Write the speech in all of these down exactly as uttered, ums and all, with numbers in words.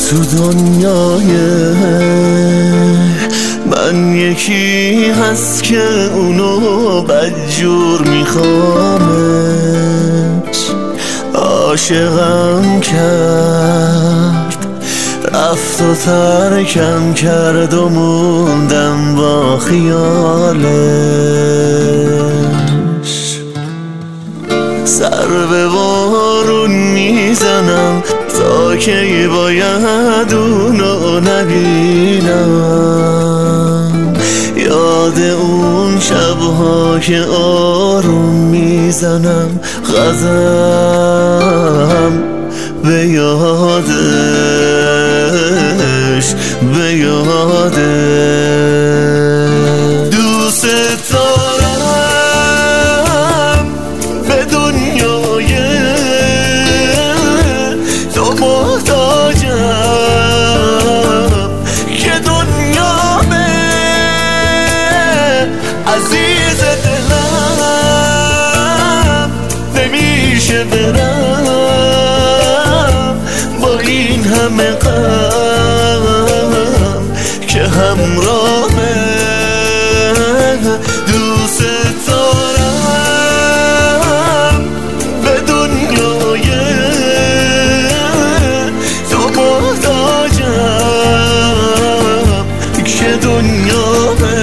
تو دنیای من یکی هست که اونو بدجور میخوامش، عاشقم کرد رفت و ترکم کرد و موندم با خیالش. سر به بارون میزنم تا که باید اونو نبینم، یاد اون شبها که آروم میزنم غزم به یادش به یادش. دوست دارم به دنیای تو محتاجم که دنیامه عزیز دلم، نمیشه برم با این همه غم که همراهمه. دوست دارم به دنیای تو محتاجم که دنیامه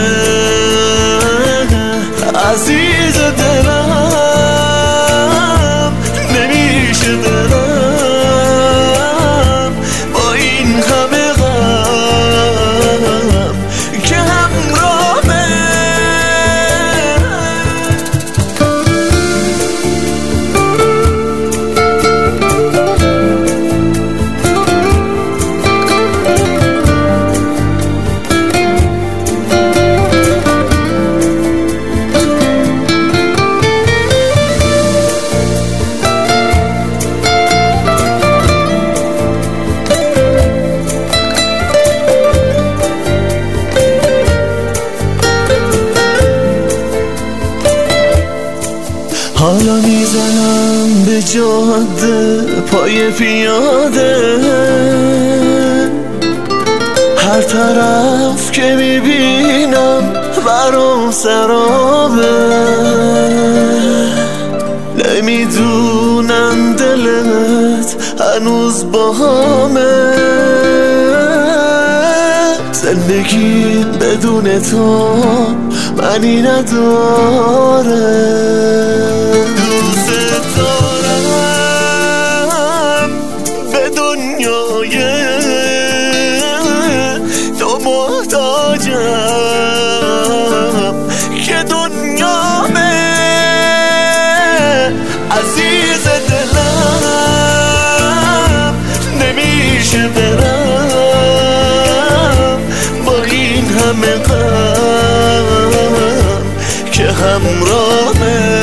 عزیز دلم، نمیشه برم با این همه غم که همراهمه. حالا میزنم به جاده پای پیاده، هر طرف که میبینم برام سرابه. نمیدونم دلت هنوز باهامه، زندگی بدون تو معنی نداره. دوست دارم به دنیای تو محتاجم که دنیامه عزیز دلم، نمیشه برم با این همه غم که همراهمه.